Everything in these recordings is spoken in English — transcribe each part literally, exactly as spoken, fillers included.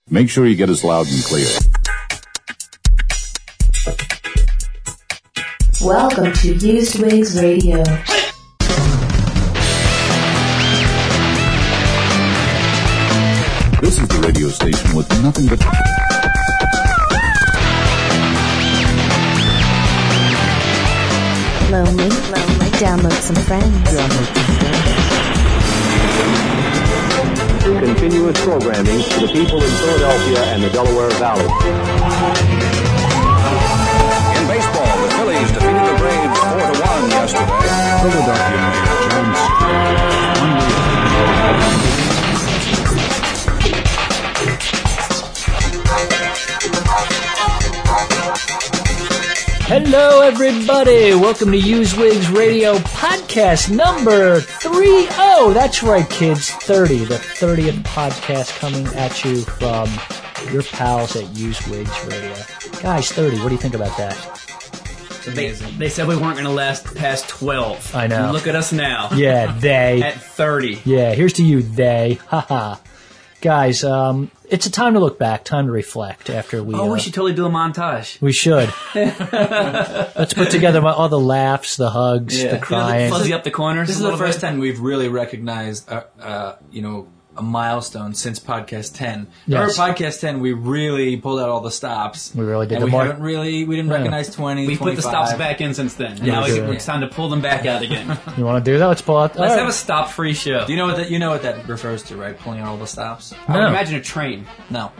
Make sure you get us loud and clear. Welcome to Used Wigs Radio. This is the radio station with nothing but... Lonely, lonely. Download some friends. Download some friends. Continuous programming to the people in Philadelphia and the Delaware Valley. In baseball, the Phillies defeated the Braves four to one yesterday. Philadelphia Mayor John Hello, everybody. Welcome to Used Wigs Radio podcast number thirty. That's right, kids. thirty. The thirtieth podcast coming at you from your pals at Used Wigs Radio. Guys, thirty. What do you think about that? They, they said we weren't going to last past twelve. I know. Look at us now. Yeah, they. At thirty. Yeah, here's to you, they. Haha. Guys, um, it's a time to look back, time to reflect after we... Oh, uh, we should totally do a montage. We should. Let's put together all the laughs, the hugs, Yeah. the crying. You know, fuzzy up the corners. This is a the little first bit. time we've really recognized, uh, uh, you know, a milestone since podcast ten. Yes. Remember podcast ten, we really pulled out all the stops. We really did. And The we more- haven't really, we didn't Yeah. recognize twenty, We put the twenty-five. stops back in since then. And Yeah, now we it's, do. it's time to pull them back out again. You want to do that? Let's pull out... Let's all have a right. stop-free show. Do you know what that, you know what that refers to, right? Pulling out all the stops? I would No. imagine a train. No.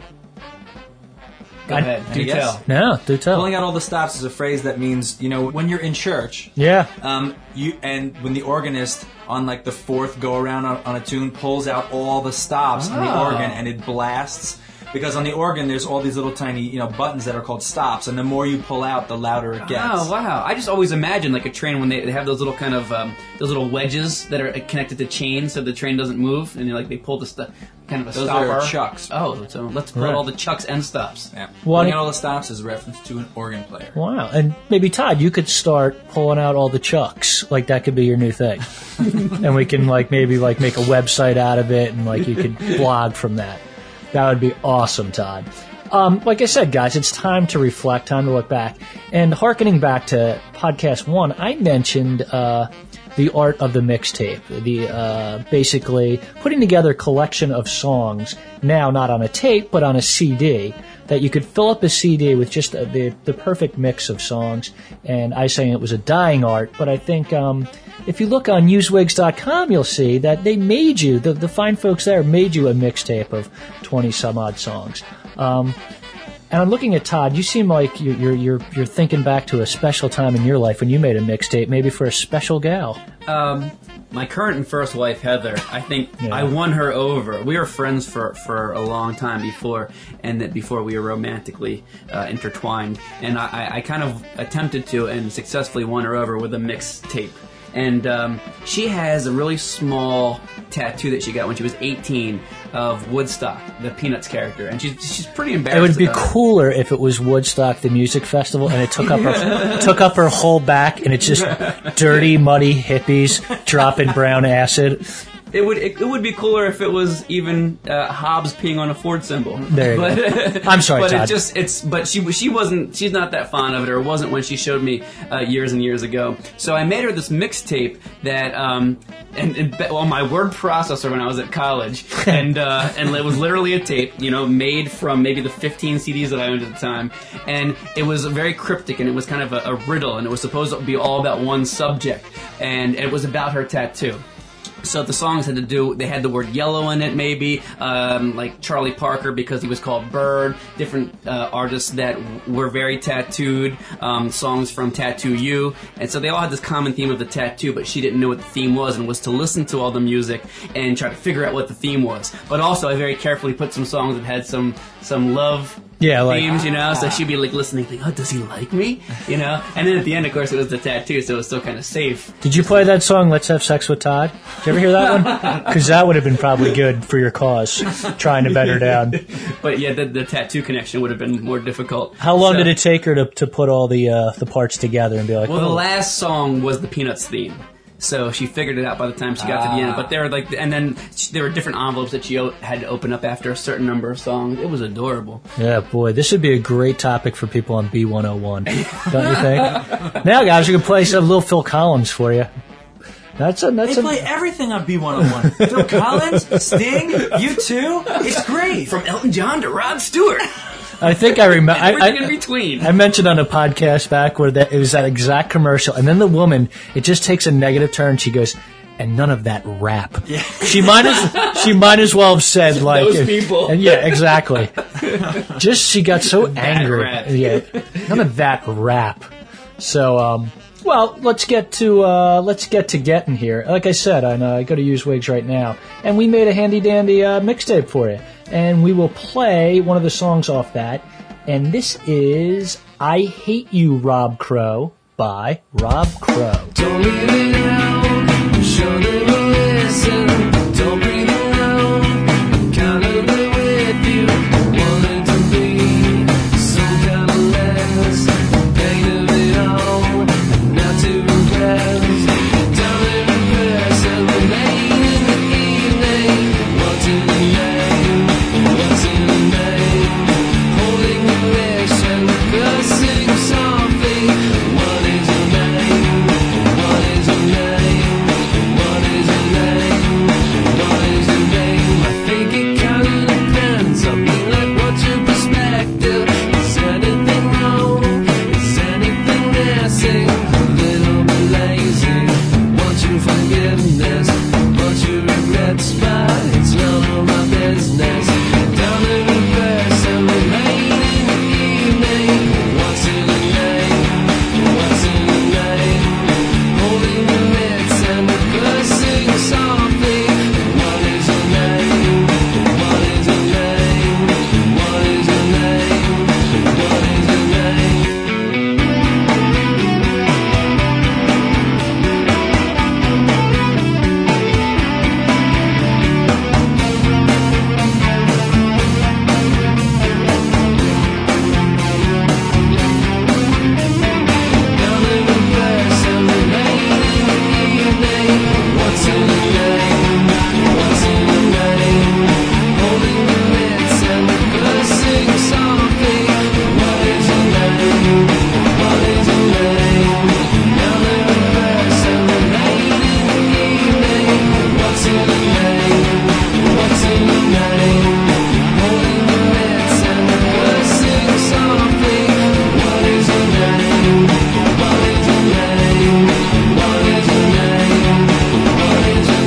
Go I- ahead. Do Any guess? tell. No, do tell. Pulling out all the stops is a phrase that means, you know, when you're in church, Yeah. um, you and when the organist on like the fourth go around on, on a tune pulls out all the stops on the Oh. organ and it blasts. Because on the organ, there's all these little tiny, you know, buttons that are called stops, and the more you pull out, the louder it gets. Oh, wow. I just always imagine like a train when they, they have those little kind of, um, those little wedges that are connected to chains so the train doesn't move, and you like they pull the stu- kind of a Those stopper. are chucks. Oh, so let's pull Right. all the chucks and stops. Yeah. What- Pulling out all the stops is a reference to an organ player. Wow. And maybe, Todd, you could start pulling out all the chucks. Like, that could be your new thing. And we can, like, maybe, like, make a website out of it, and, like, you could blog from that. That would be awesome, Todd. Um, like I said, guys, it's time to reflect, time to look back. And hearkening back to podcast one, I mentioned uh, the art of the mixtape, the uh, basically putting together a collection of songs, now not on a tape, but on a C D, that you could fill up a C D with just uh, the, the perfect mix of songs. And I was saying it was a dying art, but I think... Um, if you look on used wigs dot com, you'll see that they made you, the, the fine folks there made you a mixtape of twenty-some-odd songs. Um, and I'm looking at Todd. You seem like you're, you're, you're, you're thinking back to a special time in your life when you made a mixtape, maybe for a special gal. Um, my current and first wife, Heather, I think Yeah. I won her over. We were friends for, for a long time before, and that before we were romantically uh, intertwined. And I, I kind of attempted to and successfully won her over with a mixtape. And um, she has a really small tattoo that she got when she was eighteen of Woodstock, the Peanuts character, and she's she's pretty embarrassed. It would be about it. cooler if it was Woodstock, the music festival, and it took up her took up her whole back, and it's just dirty, muddy hippies dropping brown acid. It would it, it would be cooler if it was even uh, Hobbs peeing on a Ford symbol. There you but, go. I'm sorry, but Todd. it just it's but she she wasn't she's not that fond of it, or wasn't when she showed me uh, years and years ago. So I made her this mixtape that um and, and on my word processor when I was at college, and uh, and it was literally a tape, you know, made from maybe the fifteen C Ds that I owned at the time, and it was very cryptic, and it was kind of a, a riddle, and it was supposed to be all about one subject, and it was about her tattoo. So the songs had to do, they had the word yellow in it maybe, um, like Charlie Parker because he was called Bird, different uh, artists that w- were very tattooed, um, songs from Tattoo You, and so they all had this common theme of the tattoo, but she didn't know what the theme was and was to listen to all the music and try to figure out what the theme was. But also I very carefully put some songs that had some, some love Yeah, like themes, you know, so she'd be like listening, thinking, oh, does he like me? You know, and then at the end, of course, it was the tattoo, so it was still kind of safe. Did you play that song, Let's Have Sex with Todd? Did you ever hear that one? Because that would have been probably good for your cause, trying to bet her down. But yeah, the, the tattoo connection would have been more difficult. How long So- did it take her to, to put all the uh, the parts together and be like, Well, the oh, last song was the Peanuts theme. So she figured it out by the time she got to the end. But there were like, and then she, there were different envelopes that she o- had to open up after a certain number of songs. It was adorable. Yeah, boy, this would be a great topic for people on B one oh one, don't you think? Now, guys, we can play some little Phil Collins for you. That's a that's They a, play everything on B one oh one. Phil Collins, Sting, U two. It's great. From Elton John to Rod Stewart. I think I remember. I, Everything I, in between. I mentioned on a podcast back where that, it was that exact commercial, and then the woman, it just takes a negative turn. She goes, and none of that rap. Yeah. She might as she might as well have said like Those people. And yeah, exactly. Just she got so angry. rap. Yeah, none of that rap. So, um, well, let's get to uh, let's get to getting here. Like I said, I know I go to Use Wigs right now, and we made a handy dandy uh, mixtape for you, and we will play one of the songs off that. And this is "I Hate You, Rob Crow" by Rob Crow. Don't leave it out, show them a lesson. Don't be alone, kind of be with you. Wanted to be some kind of less, pain of it all, not to impress. Down in reverse, and the late in the evening. What's in the name? What's in the name? Holding your wrist and cursing softly. What is your name? What is your name? What is your name? What is your name? I think it kinda depends on me, like what's your perspective? Is anything wrong? Is anything missing? A little bit lazy. Want your forgiveness, want your regrets, but it's none of my business. Down in reverse and the late in the evening. What's in the name? What's in the name? Holding your lips and the cursing softly. What is your name? What is your name? What is your name? What is your name? Down in reverse and the late in the evening. What's in the name? What's in the name? Holding your lips and the cursing softly. What is your name? What is your name? Down in reverse and the late in the evening. What's in the name? What's in the name? Holding your lips and the cursing softly. What is your name? What is your name? What is your name? What is your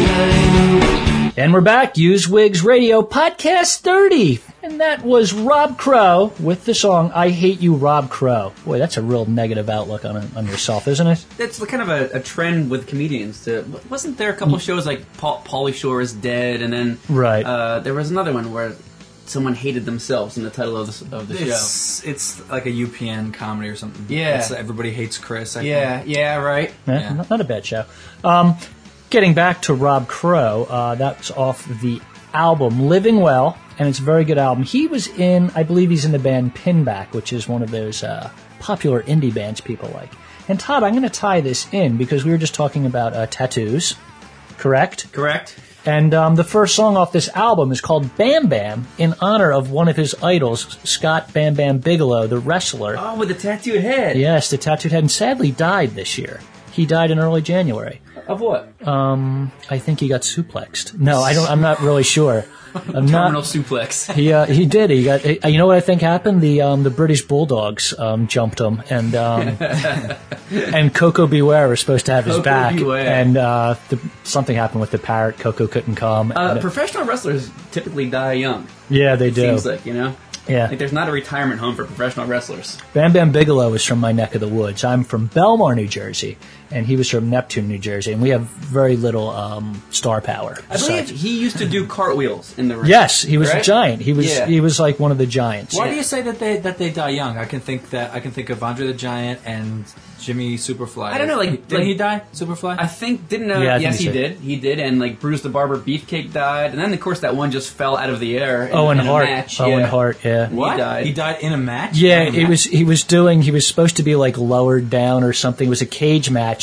name? And we're back, Use Wigs Radio, podcast thirty. And that was Rob Crow with the song "I Hate You, Rob Crow." Boy, that's a real negative outlook on on yourself, isn't it? That's kind of a, a trend with comedians. To wasn't there a couple of shows like Paul, Pauly Shore is Dead, and then Right. uh, there was another one where someone hated themselves in the title of the, of the show. It's it's like a U P N comedy or something. Yeah. It's, Everybody Hates Chris. I Yeah, think. yeah, right. Eh, Yeah. not, not a bad show. Um, getting back to Rob Crow, uh, that's off the album Living Well, and it's a very good album. He was in, I believe he's in the band Pinback, which is one of those uh, popular indie bands people like. And Todd, I'm going to tie this in because we were just talking about uh, tattoos, correct? Correct. And um, the first song off this album is called Bam Bam in honor of one of his idols, Scott Bam Bam Bigelow, the wrestler. Oh, with the tattooed head. Yes, the tattooed head, and sadly died this year. He died in early January. Of what? Um, I think he got suplexed. No, I don't. I'm not really sure. I'm Terminal not. suplex. He uh, he did. He got. Uh, you know what I think happened? The um, the British Bulldogs um, jumped him, and um, and Coco Beware was supposed to have his Coco back, Beware. and uh, the, something happened with the parrot. Coco couldn't come. Uh, and- professional wrestlers typically die young. yeah, they do. Seems like, you know? Yeah. Like there's not a retirement home for professional wrestlers. Bam Bam Bigelow is from my neck of the woods. I'm from Belmar, New Jersey, and he was from Neptune, New Jersey, and we have very little um, star power. I believe So- he used to do cartwools in the ring. Yes, he was a Right? giant. He was Yeah. he was like one of the giants. Why Yeah. do you say that they that they die young? I can think that I can think of Andre the Giant and Jimmy Superfly. I don't know, like- didn't like- he die? Superfly. I think didn't know. Yeah, I think yes, he he did. did. He did, and like Bruce the Barber Beefcake died, and then of course that one just fell out of the air. In, Owen in Hart. A match. Owen yeah. Hart. Yeah. He what? died. He died in a match. Yeah, In a it match? was. He was doing. He was supposed to be like lowered down or something. It was a cage match,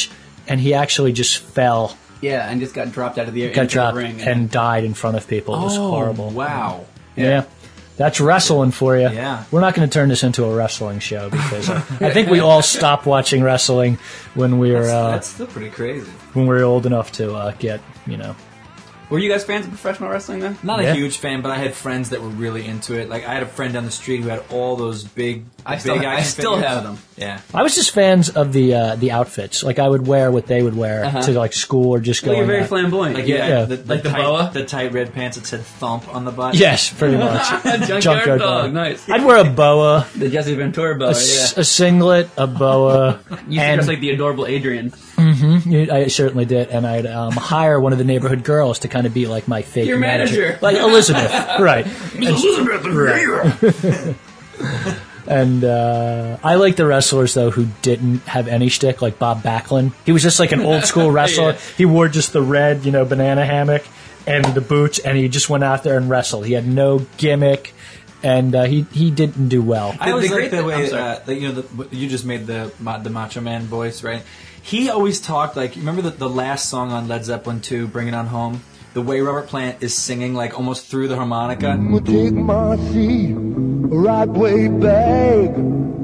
and he actually just fell, Yeah, and just got dropped out of the air got into dropped, the ring. and died in front of people. It was Oh, horrible. Wow. Yeah. That's wrestling for you. Yeah. We're not going to turn this into a wrestling show because uh, I think we all stopped watching wrestling when we were That's, uh, that's still pretty crazy. when we were old enough to uh, get, you know. Were you guys fans of professional wrestling then? Not Yeah. a huge fan, but I had friends that were really into it. Like I had a friend down the street who had all those big, I big still, I action still figures. have them. Yeah. I was just fans of the uh, the outfits. Like I would wear what they would wear Uh-huh. to like school or just Well, going you're very out. flamboyant. Like yeah. Yeah. the, the, Like the tight, boa? the tight red pants that said "thump" on the butt. Yes, pretty much. Junkyard, dog. Nice. I'd wear a boa, The Jesse Ventura boa. a, Yeah. s- a singlet, a boa, You used to and dress like the adorable Adrian. I certainly did. And I'd um, hire one of the neighborhood girls to kind of be like my fake Your manager. like Elizabeth, right? Elizabeth. And uh, I like the wrestlers though who didn't have any shtick, like Bob Backlund. He was just like an old school wrestler. Yeah. He wore just the red, you know, banana hammock and the boots, and he just went out there and wrestled. He had no gimmick, and uh, he he didn't do well. I always The like great the thing- I'm way sorry. uh, that you know the, you just made the ma- the Macho Man voice, right? He always talked like remember the, the last song on Led Zeppelin two, "Bring It On Home." The way Robert Plant is singing like almost through the harmonica. Will take my seat right way back.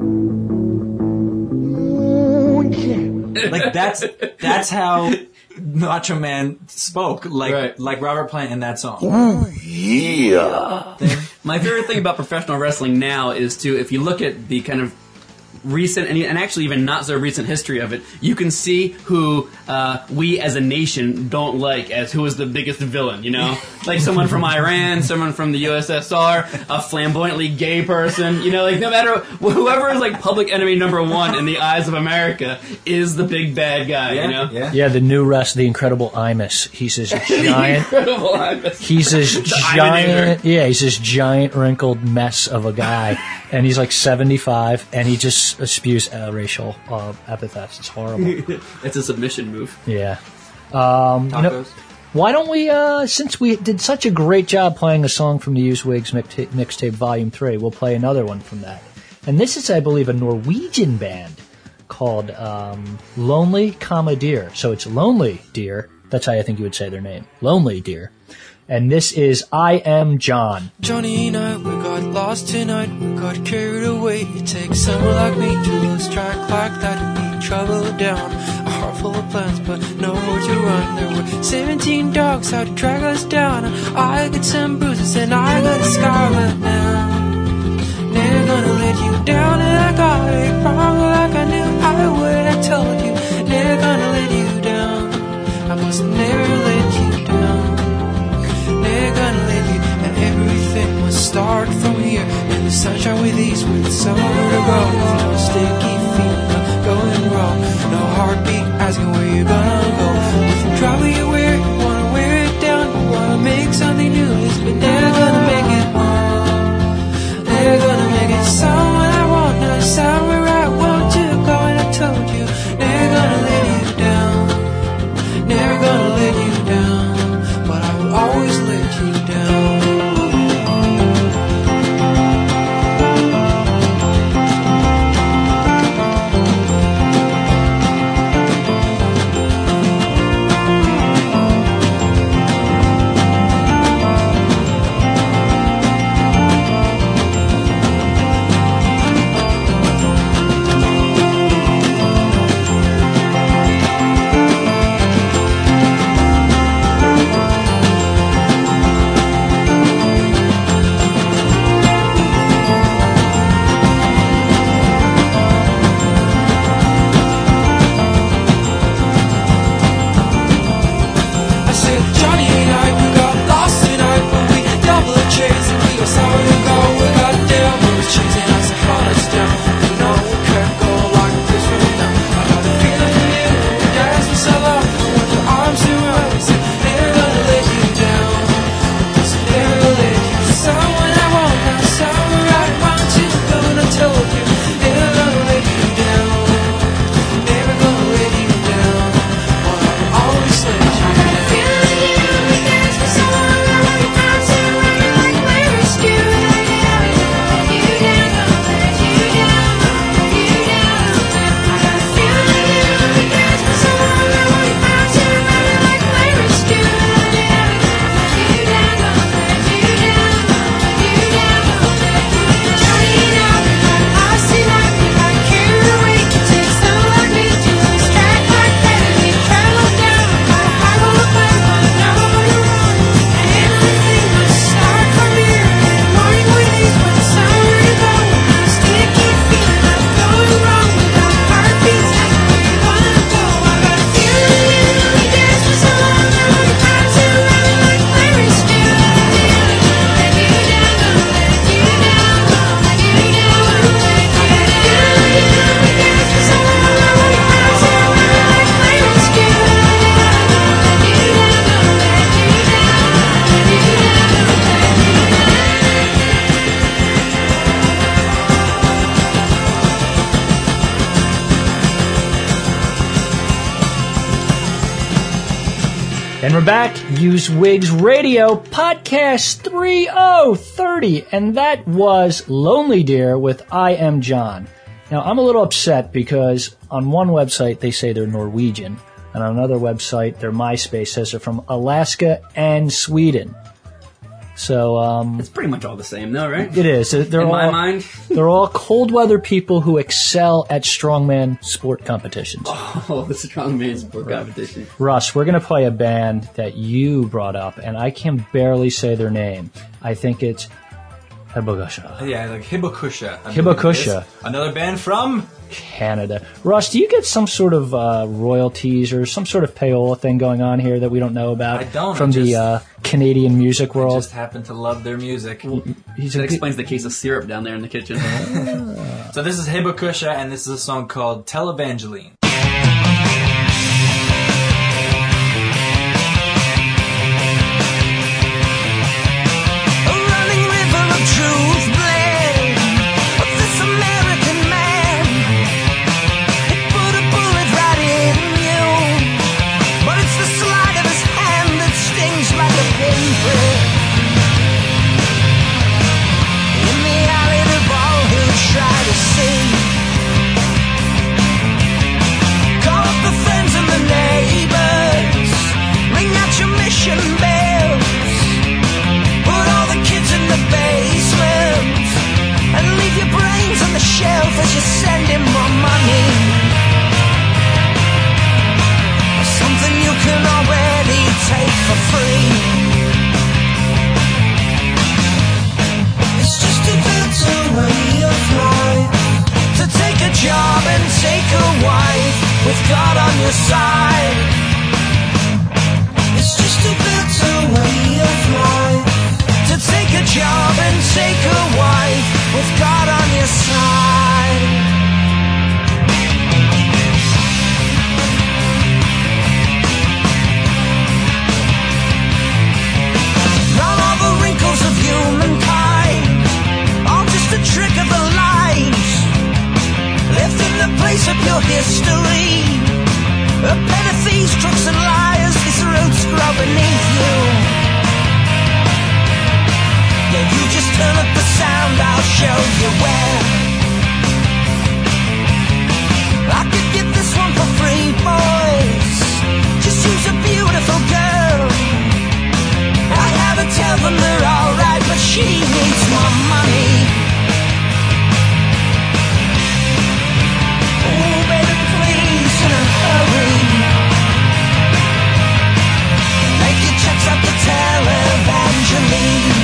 Ooh, yeah. Like that's that's how Macho Man spoke, like Right. like Robert Plant in that song. My favorite thing about professional wrestling now is to, if you look at the kind of recent and, and actually even not so recent history of it, you can see who uh, we as a nation don't like as who is the biggest villain, you know? Like someone from Iran, someone from the U S S R, a flamboyantly gay person, you know, like no matter, whoever is like public enemy number one in the eyes of America is the big bad guy, Yeah, you know? yeah. Yeah, the new rest, the Incredible Imus. He's this giant. Incredible. I'm just- He's this The giant. Yeah, he's this giant wrinkled mess of a guy, and he's like seventy-five, and he just spews uh, racial uh, epithets. It's horrible. It's a submission move. Yeah. Um, you know, Tacos. why don't we, uh, since we did such a great job playing a song from the Used Wigs mixtape, mixtape Volume three, we'll play another one from that. And this is, I believe, a Norwegian band called um, Lonely Comma Deer. So it's Lonely Deer. That's how I think you would say their name. Lonely Deer. And this is I Am John. Johnny and I, we got lost tonight, we got carried away. It takes someone like me to lose track like that and be troubled down. A heart full of plans, but nowhere to run. There were seventeen dogs out to drag us down. I got some bruises and I got a scar, but now never gonna let you down. And I got it wrong like I knew I would. I told you, never gonna let you down. I must never let you down. Never gonna let you, and everything must start from here. In the sunshine with ease, with somewhere to go. With no sticky feet, no going wrong. No heartbeat asking where you're gonna go. If you try where you wear it, you wanna wear it down. You wanna make something new, it's but never gonna make it home. Never gonna make it sound when I want, not sound where I want to go. And I told you, never gonna let you down. Never gonna let you down, but I will always let you down. And we're back, Used Wigs Radio, podcast three oh thirty, and that was Lonely Deer with I Am John. Now, I'm a little upset because on one website they say they're Norwegian, and on another website, their MySpace says they're from Alaska and Sweden. So, um... It's pretty much all the same, though, right? It is. They're In all, my mind. They're all cold weather people who excel at strongman sport competitions. Oh, the strongman sport right. competition. Russ, we're going to play a band that you brought up, and I can barely say their name. I think it's Hibakusha. Yeah, like Hibakusha. Hibakusha. Another band from Canada. Russ, do you get some sort of uh, royalties or some sort of payola thing going on here that we don't know about? I don't. From I just, the uh, Canadian music world? I just happen to love their music. He's that explains the case of syrup down there in the kitchen. So this is Hibakusha, and this is a song called Televangeline. As you send him more money, something you can already take for free. It's just a better way of life, to take a job and take a wife with God on your side. It's just a better way of life, to take a job and take a wife with God on your side. Not all the wrinkles of humankind, all just a trick of the lies, left in the place of your history. A bed of thieves, crooks and liars, these roots grow beneath you. Yeah, you just turn up the sound, I'll show you where. I could get this one for free, boys. Just use a beautiful girl. I have to tell them they're alright, but she needs more money. Oh, baby, please, in a hurry. Make your checks up to Televangeline.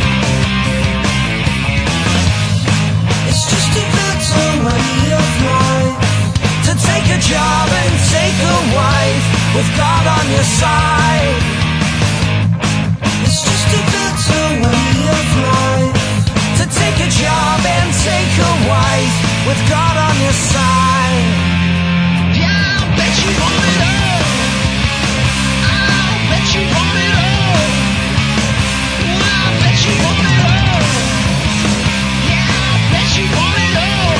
It's just a better way of life, to take a job and take a wife with God on your side. It's just a better way of life, to take a job and take a wife with God on your side. Yeah, I'll bet you want it all. I'll bet you want it all. I'll bet you want it all. Yeah, I'll bet you want it all.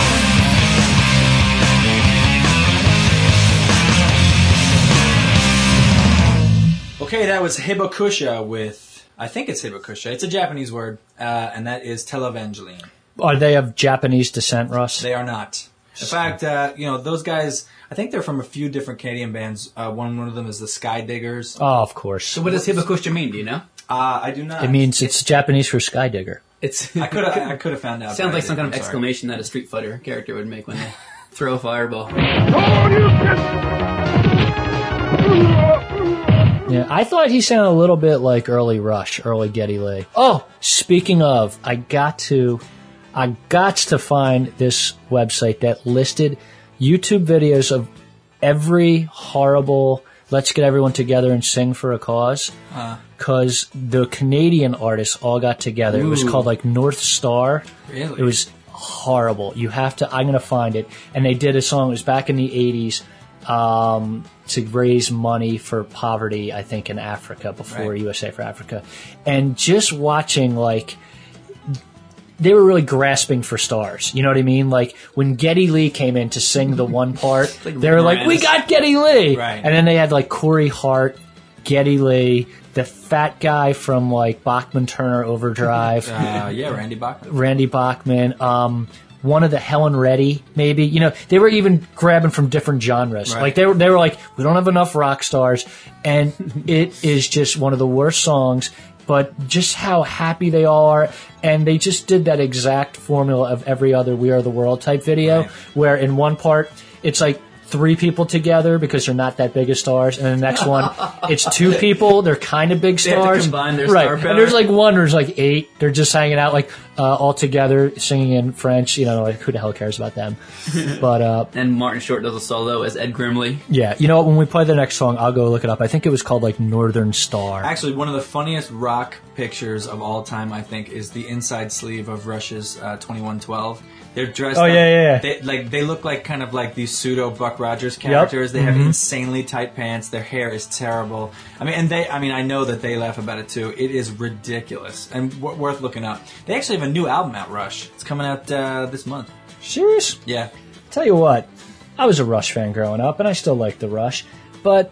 Okay, that was Hibakusha with, I think it's Hibakusha. It's a Japanese word, uh, and that is Televangeline. Are they of Japanese descent, Russ? They are not. In fact, uh, you know, those guys, I think they're from a few different Canadian bands. Uh, one, one of them is the Sky Diggers. Oh, of course. So what does Hibakusha mean, do you know? Uh, I do not. It means it's Japanese for sky digger. It's I could have I could have found out. Sounds like some kind of I'm sorry. exclamation that a Street Fighter character would make when they throw a fireball. Yeah, I thought he sounded a little bit like early Rush, early Geddy Lee. Oh, speaking of, I got to, I got to find this website that listed YouTube videos of every horrible let's get everyone together and sing for a cause. Because uh. the Canadian artists all got together. Ooh. It was called like North Star. Really? It was horrible. You have to, I'm going to find it. And they did a song, it was back in the eighties. Um, to raise money for poverty, I think, in Africa before right. U S A for Africa. And just watching, like, they were really grasping for stars. You know what I mean? Like, when Geddy Lee came in to sing the one part, like they were like, we got Geddy Lee! Right. And then they had, like, Corey Hart Geddy Lee, the fat guy from like Bachman Turner Overdrive, Uh, yeah, Randy Bachman. Randy Bachman, um, one of the Helen Reddy, maybe. You know, they were even grabbing from different genres. Right. Like they were, they were like, we don't have enough rock stars, and it is just one of the worst songs. But just how happy they are, and they just did that exact formula of every other We Are the World type video, Right. where in one part it's like three people together because they're not that big of stars, and the next one it's two people, they're kind of big They have to stars, combine their right? star power. And there's like one, there's like eight, they're just hanging out like uh, all together singing in French. You know, like who the hell cares about them? But uh, And Martin Short does a solo as Ed Grimley. yeah, you know what? When we play the next song, I'll go look it up. I think it was called like Northern Star. Actually, one of the funniest rock pictures of all time, I think, is the inside sleeve of Rush's uh, twenty-one twelve. They're dressed Oh, up, yeah, yeah, yeah. They, like, they look like kind of like these pseudo Buck Rogers characters. They have Mhm. insanely tight pants. Their hair is terrible. I mean, and they, I mean, I know that they laugh about it too. It is ridiculous and w- worth looking up. They actually have a new album out, Rush. It's coming out uh, this month. Serious? Yeah. Tell you what, I was a Rush fan growing up, and I still like the Rush, but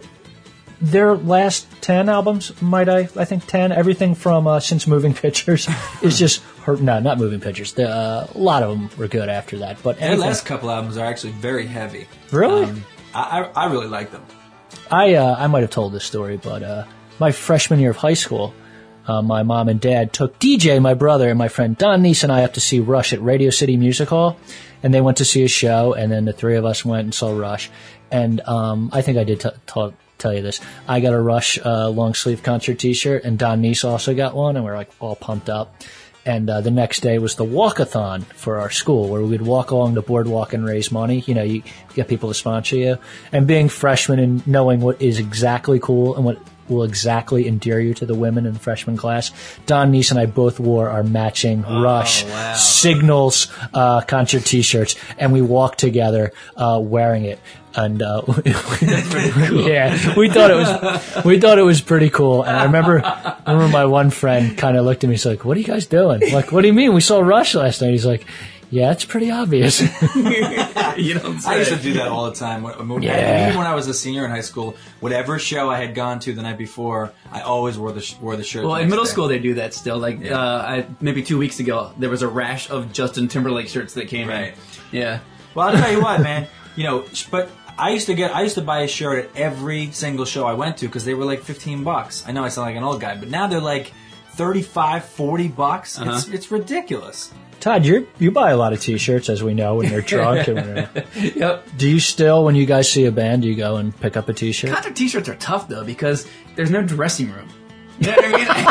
their last ten albums, might I? I think ten. Everything from uh, since Moving Pictures is just hurt. No, not Moving Pictures. The, uh, a lot of them were good after that, but Their anything, last couple albums are actually very heavy. Really? Um, I, I, I really like them. I uh, I might have told this story, but uh, my freshman year of high school, uh, my mom and dad took D J, my brother, and my friend Don Neese and I up to see Rush at Radio City Music Hall, and they went to see a show, and then the three of us went and saw Rush, and um, I think I did t- t- tell you this. I got a Rush uh, long sleeve concert T-shirt, and Don Neese also got one, and we were like all pumped up. And uh, the next day was the walkathon for our school, where we'd walk along the boardwalk and raise money. You know, you get people to sponsor you. And being freshmen and knowing what is exactly cool and what will exactly endear you to the women in the freshman class, Don Neese and I both wore our matching Rush wow. Signals uh, concert T-shirts, and we walked together uh, wearing it. And uh, yeah, we thought it was we thought it was pretty cool. And I remember, I remember my one friend kind of looked at me. He's like, "What are you guys doing?" I'm like, what do you mean? We saw Rush last night. He's like, "Yeah, it's pretty obvious." You don't say. I used to do that all the time. When- when- Yeah. Even when I was a senior in high school, whatever show I had gone to the night before, I always wore the sh- wore the shirt. Well, the in next middle day. school they do that still. Like Yeah. uh, I, maybe two weeks ago, there was a rash of Justin Timberlake shirts that came Right. in. Yeah. Well, I'll tell you what, man. You know, sh- but I used to get, I used to buy a shirt at every single show I went to because they were like fifteen bucks. I know I sound like an old guy, but now they're like thirty-five, forty bucks. Uh-huh. It's, it's ridiculous. Todd, you you buy a lot of T-shirts, as we know, when you're drunk. and whatever. Yep. Do you still, when you guys see a band, do you go and pick up a T-shirt? Concert T-shirts are tough though because there's no dressing room. You know what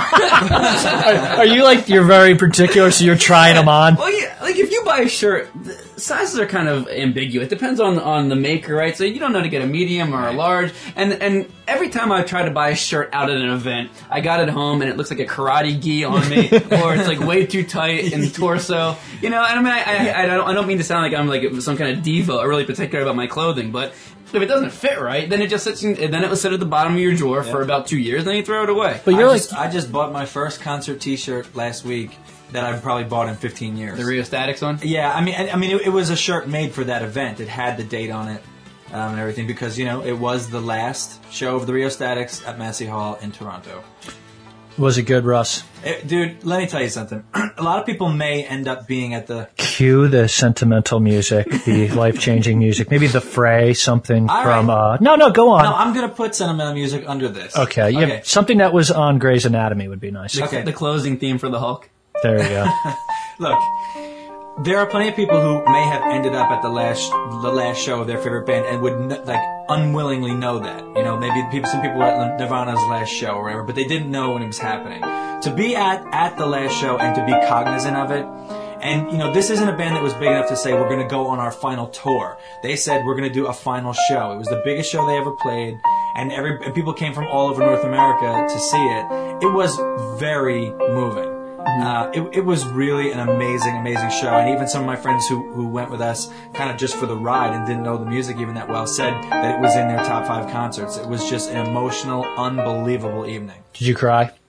I mean? Are, are you like you're very particular, so you're trying them on? Well, yeah, like if you buy a shirt, the sizes are kind of ambiguous. It depends on on the maker, right? So you don't know to get a medium or a large. And and every time I try to buy a shirt out at an event, I got it home and it looks like a karate gi on me, or it's like way too tight in the torso. You know, and I mean, I, I, I don't I don't mean to sound like I'm like some kind of diva or really particular about my clothing, but if it doesn't fit right, then it just sits in, then it will sit at the bottom of your drawer for about two years, then you throw it away. But you're I like, just, I just bought my first concert T-shirt last week that I've probably bought in fifteen years. The Rio Statics one? Yeah, I mean, I, I mean, it, it was a shirt made for that event. It had the date on it um, and everything because you know it was the last show of the Rio Statics at Massey Hall in Toronto. was it good, Russ? Eh, dude, let me tell you something. A lot of people may end up being at the. Cue the sentimental music, the life-changing music. Maybe The Fray, something All from... right. Uh, no, no, go on. No, I'm gonna put sentimental music under this. Okay, yeah, Okay. something that was on Grey's Anatomy would be nice. The, Okay. the closing theme for the Hulk. There you go. Look, there are plenty of people who may have ended up at the last the last show of their favorite band and would n- like unwillingly know that. You know, maybe people, some people were at Nirvana's last show or whatever, but they didn't know when it was happening. To be at at the last show and to be cognizant of it. And, you know, this isn't a band that was big enough to say we're going to go on our final tour. They said we're going to do a final show. It was the biggest show they ever played, and every and people came from all over North America to see it. It was very moving. Uh, it, it was really an amazing, amazing show. And even some of my friends who, who went with us kind of just for the ride and didn't know the music even that well said that it was in their top five concerts. It was just an emotional, unbelievable evening. Did you cry?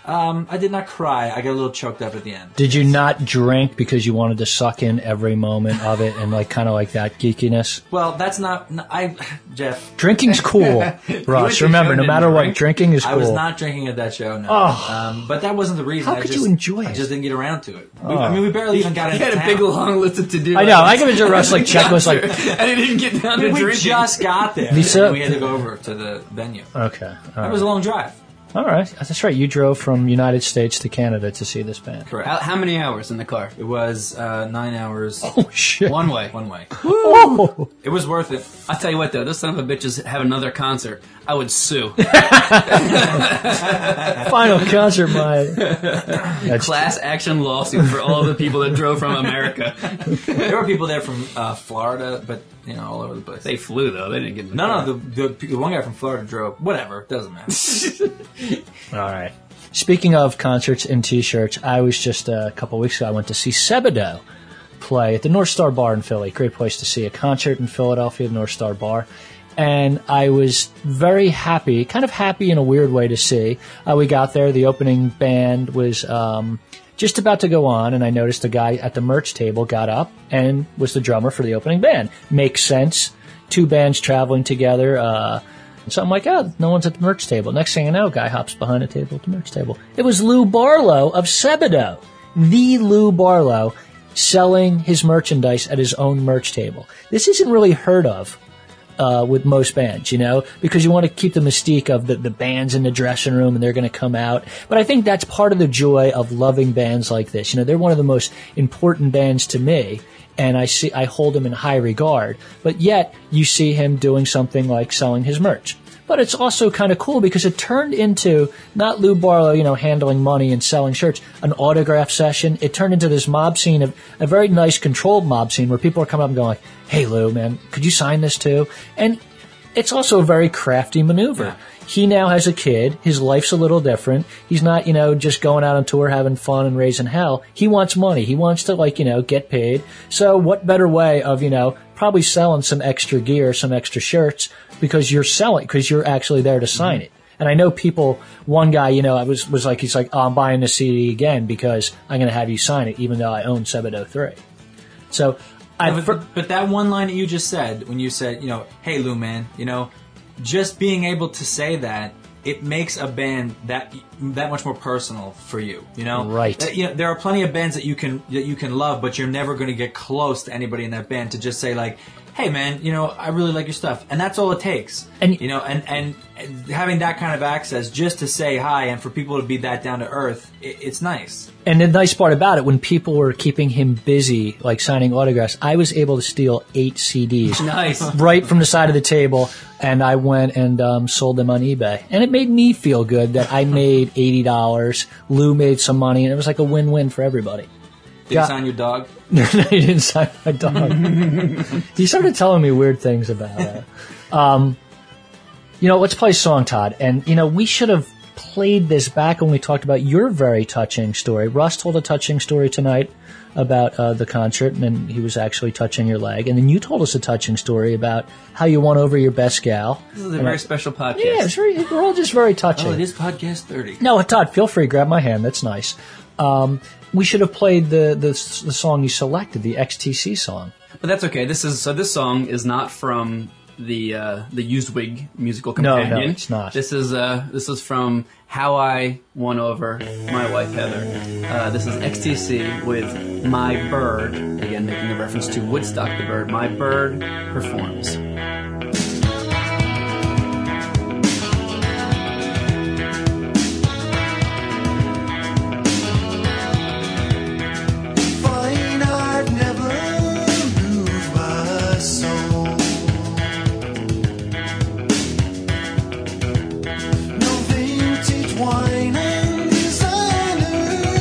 Um, I did not cry. I got a little choked up at the end. Did you not drink because you wanted to suck in every moment of it and like kind of like that geekiness? Well, that's not. n- I, Jeff. Drinking's cool, Russ. Remember, no matter what, drinking is cool. I was not drinking at that show. No. Oh. Um, but that wasn't the reason. How I could just, you enjoy it? I just didn't get around to it. We, Oh. I mean, we barely even got He into had a town. big long list of to-do I know. I give it to Russ like checklist, like and he didn't get down I mean, to we drinking. just got there. Lisa- and we had to go over to the venue. okay. All That was a right. long drive. All right, that's right. You drove from United States to Canada to see this band. Correct. How, how many hours in the car? It was uh, nine hours. Oh shit! One way. One way. Oh. It was worth it. I'll tell you what, though, those son of a bitches have another concert. I would sue. Final concert, my that's Class action lawsuit for all the people that drove from America. There were people there from uh, Florida, but you know, all over the place. They flew, though. They didn't get in the no, car. no. The, the the one guy from Florida drove. Whatever. Doesn't matter. all right. Speaking of concerts and T-shirts, I was just uh, a couple weeks ago. I went to see Sebadoh play at the North Star Bar in Philly. Great place to see a concert in Philadelphia, the North Star Bar. And I was very happy, kind of happy in a weird way to see. Uh, we got there, the opening band was um, just about to go on, and I noticed a guy at the merch table got up and was the drummer for the opening band. Makes sense. Two bands traveling together. Uh, so I'm like, oh, no one's at the merch table. Next thing I know, guy hops behind a table at the merch table. It was Lou Barlow of Sebadoh. The Lou Barlow selling his merchandise at his own merch table. This isn't really heard of. Uh, with most bands, you know, because you want to keep the mystique of the, the bands in the dressing room and they're going to come out. But I think that's part of the joy of loving bands like this. You know, they're one of the most important bands to me, and I see, I hold them in high regard. But yet, you see him doing something like selling his merch. But it's also kind of cool because it turned into not Lou Barlow, you know, handling money and selling shirts, an autograph session. It turned into this mob scene, of a very nice controlled mob scene where people are coming up and going like, hey Lou, man, could you sign this too? And it's also a very crafty maneuver. Yeah. He now has a kid. His life's a little different. He's not, you know, just going out on tour having fun and raising hell. He wants money. He wants to, like, you know, get paid. So what better way of, you know, probably selling some extra gear, some extra shirts, because you're selling, because you're actually there to sign it. And I know people, one guy, you know, I was, was like, he's like, oh, I'm buying the C D again because I'm going to have you sign it, even though I own Sebadoh three. So, I, Yeah, but, but that one line that you just said, when you said, you know, hey Lou, man, you know, just being able to say that, it makes a band that that much more personal for you. You know, Right. That, you know, there are plenty of bands that you can that you can love, but you're never going to get close to anybody in that band to just say like, hey man, you know, I really like your stuff, and that's all it takes. And- you know, and, and and having that kind of access just to say hi and for people to be that down to earth, it, it's nice. And the nice part about it, when people were keeping him busy, like signing autographs, I was able to steal eight C Ds Nice. right from the side of the table, and I went and um, sold them on eBay. And it made me feel good that I made eighty dollars, Lou made some money, and it was like a win-win for everybody. Did Yeah. you sign your dog? No, he didn't sign my dog. He started telling me weird things about it. Um, you know, let's play a song, Todd. And, you know, we should have played this back when we talked about your very touching story. Russ told a touching story tonight about uh, the concert, and then he was actually touching your leg. And then you told us a touching story about how you won over your best gal. This is a And very I- special podcast. Yeah, it's very, we're all just very touching. Oh, it is podcast thirty. No, Todd, feel free. Grab my hand. That's nice. Um, we should have played the, the the song you selected, the X T C song. But that's okay. This is so. This song is not from the uh, the Used Wig musical No, no, companion. it's not. This is uh, this is from How I Won Over My Wife Heather. Uh, this is X T C with My Bird. Again, making a reference to Woodstock the Bird. My Bird performs. Fine art never moved my soul. No vintage wine and designer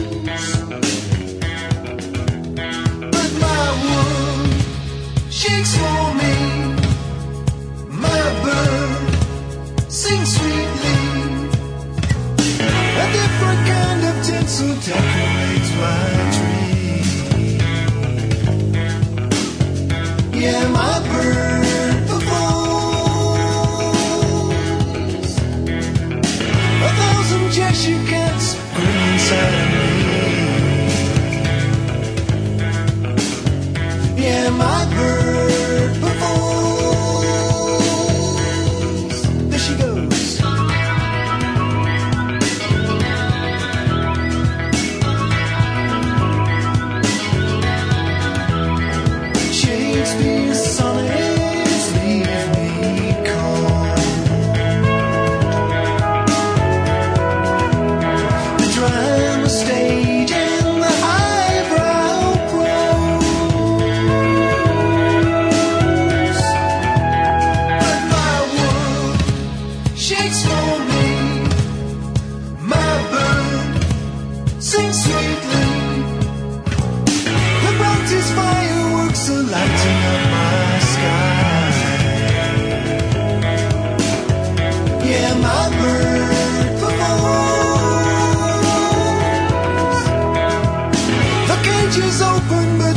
clothes. But my world shakes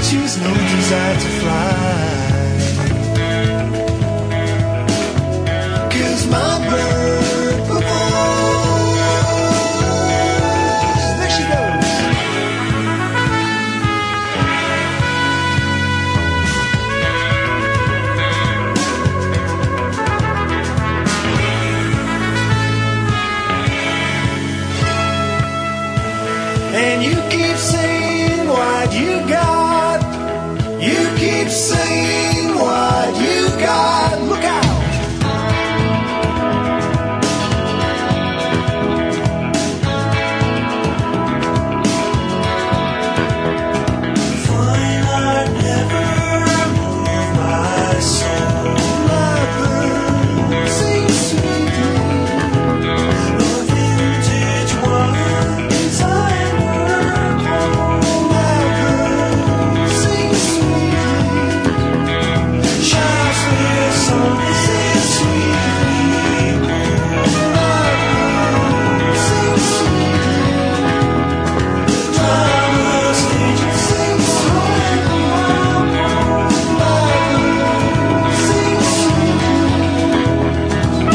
she's no desire to fly. 'Cause my bird performs. There she goes. And you keep saying what you got. You keep saying what you got. Look out! Fine art never moved my soul. My bird sings sweetly. The vintage ones I work on. My bird sings sweetly. Shouts their song, sings sweetly. My bird sings sweetly. Drama stage sings sweetly. My bird sings sweetly.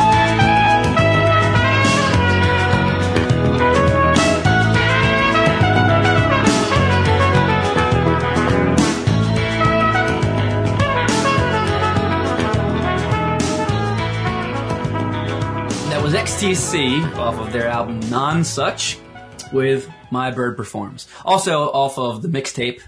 That was X T C off of their album Non-Such with My Bird Performs. Also off of the mixtape,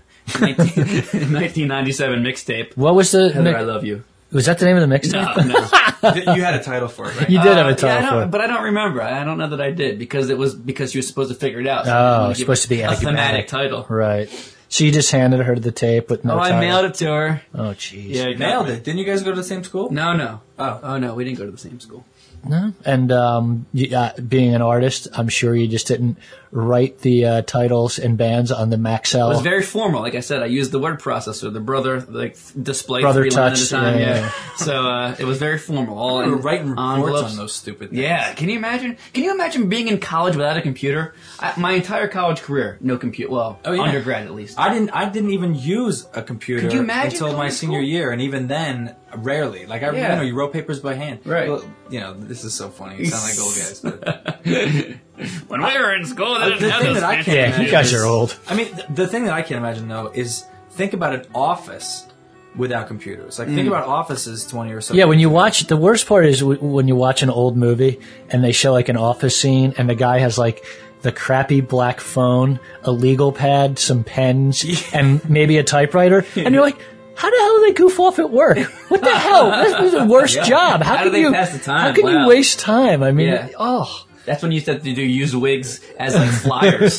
nineteen ninety-seven mixtape. What was the? Heather, mi- I Love You. Was that the name of the mixtape? No, no. You had a title for it, right? You did have a Uh, title yeah, I for don't, it. but I don't remember. I don't know that I did because it was because you were supposed to figure it out. Oh, I didn't wanna it's give supposed to be a enigmatic. thematic title. Right. So you just handed her the tape with no Oh, I title? mailed it to her. Oh, jeez. Yeah, You nailed it. Didn't you guys go to the same school? No, no. Oh. Oh, no, we didn't go to the same school. No. And um, you, uh, being an artist, I'm sure you just didn't write the uh, titles and bands on the Maxell. It was very formal. Like I said, I used the word processor, the brother, like display Brother three lines touch, at a time. yeah, Yeah. yeah. So uh, it was very formal. All We were in writing reports envelopes. on those stupid things. Yeah, can you imagine? Can you imagine being in college without a computer? I, my entire college career, no computer. Well, Oh, yeah. undergrad at least. I didn't. I didn't even use a computer Could you imagine until going my to senior school? year, and even then, rarely. Like I, Yeah. you know, you wrote papers by hand. Right. Well, you know, this is so funny. You sound like old guys. But When we were in school, they Uh, didn't the have thing those that I fancy can't Yeah, imagine you guys is- are old. I mean, th- the thing that I can't imagine though is think about an office without computers. Like think about offices twenty or so. Yeah, when you watch, the worst part is w- when you watch an old movie and they show like an office scene and the guy has like the crappy black phone, a legal pad, some pens, and maybe a typewriter, and you're like, how the hell do they goof off at work? What the hell? This is the worst Yeah. job. How, How can do they you pass the time? How can Wow. you waste time? I mean, Yeah. oh. That's when you said to do use wigs as like flyers.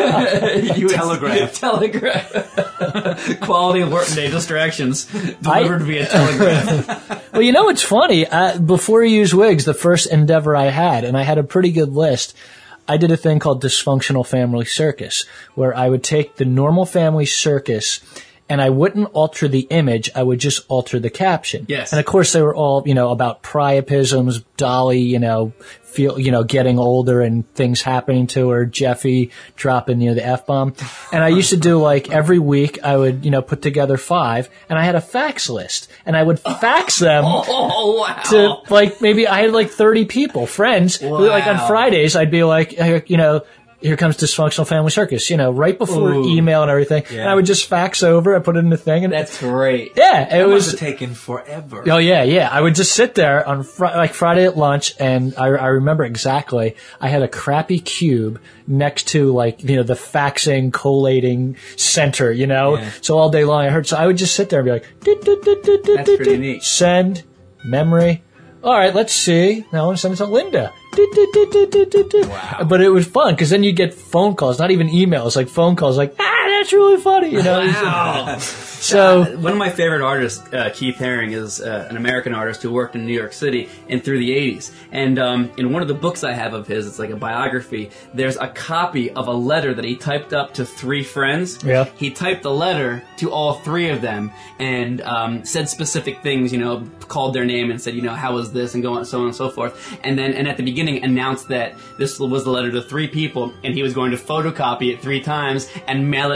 you would- Telegraph. Telegraph. Quality of work day distractions delivered via telegraph. Well, you know what's funny? Uh, before you use wigs, the first endeavor I had, and I had a pretty good list, I did a thing called Dysfunctional Family Circus, where I would take the normal family circus and I wouldn't alter the image, I would just alter the caption. Yes. And of course they were all, you know, about priapisms, Dolly, you know, feel, you know, getting older and things happening to her, Jeffy dropping, you know, the F-bomb. And I used to do like every week I would, you know, put together five and I had a fax list and I would fax them Oh, wow. to like maybe I had like thirty people, friends. Who, like on Wow. Fridays, I'd be like, uh, you know, here comes Dysfunctional Family Circus, you know, right before Ooh. email and everything. Yeah. And I would just fax over, I put it in the thing, and That's great. yeah, it It was. was taken forever. Oh yeah, yeah. I would just sit there on fr- like Friday at lunch, and I, I remember exactly. I had a crappy cube next to like you know the faxing collating center, you know. Yeah. So all day long I heard. So I would just sit there and be like, "Doot, doot, doot, doot, doot, That's doot, pretty doot." neat. Send memory. All right, let's see. Now I want to send it to Linda. Doot, doot, doot, doot, doot, doot, doot. Wow. But it was fun because then you get phone calls, not even emails, like phone calls, like ah, that's really funny, you know. Wow. So One of my favorite artists, uh, Keith Haring, is uh, an American artist who worked in New York City and through the eighties. And um, in one of the books I have of his, it's like a biography, there's a copy of a letter that he typed up to three friends. Yeah. He typed the letter to all three of them and um, said specific things, you know, called their name and said, you know, how was this and go on, so on and so forth. And then, and at the beginning announced that this was the letter to three people and he was going to photocopy it three times and mail it